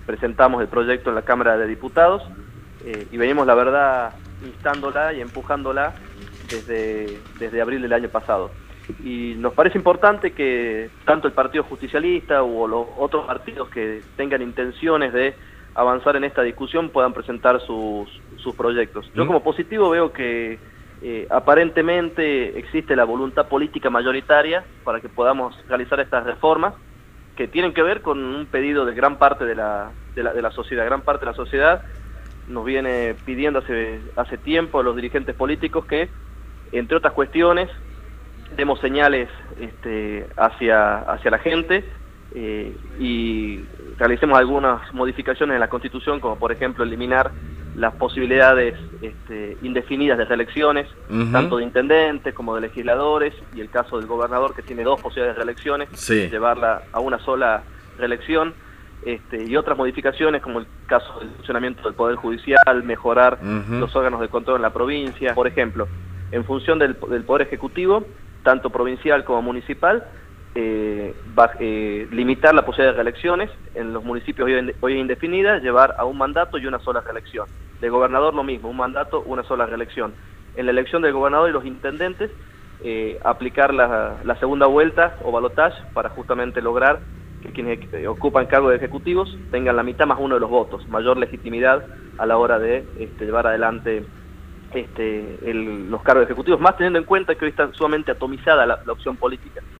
presentamos el proyecto en la Cámara de Diputados y venimos, la verdad, instándola y empujándola desde abril del año pasado. Y nos parece importante que tanto el Partido Justicialista o los otros partidos que tengan intenciones de avanzar en esta discusión puedan presentar sus proyectos. Yo como positivo veo que aparentemente existe la voluntad política mayoritaria para que podamos realizar estas reformas que tienen que ver con un pedido de gran parte de la sociedad. Gran parte de la sociedad nos viene pidiendo hace tiempo a los dirigentes políticos que, entre otras cuestiones, demos señales hacia la gente y realicemos algunas modificaciones en la Constitución, como por ejemplo eliminar las posibilidades indefinidas de reelecciones, tanto de intendentes como de legisladores, y el caso del gobernador, que tiene 2 posibilidades de reelecciones, llevarla a una sola reelección, y otras modificaciones como el caso del funcionamiento del Poder Judicial, mejorar los órganos de control en la provincia. Por ejemplo, en función del Poder Ejecutivo, tanto provincial como municipal, limitar la posibilidad de reelecciones en los municipios hoy indefinidas, llevar a un mandato y una sola reelección. De gobernador lo mismo, un mandato, una sola reelección. En la elección del gobernador y los intendentes, aplicar la segunda vuelta o balotaje para justamente lograr que quienes ocupan cargos ejecutivos tengan la mitad más uno de los votos, mayor legitimidad a la hora de llevar adelante los cargos ejecutivos, más teniendo en cuenta que hoy está sumamente atomizada la opción política.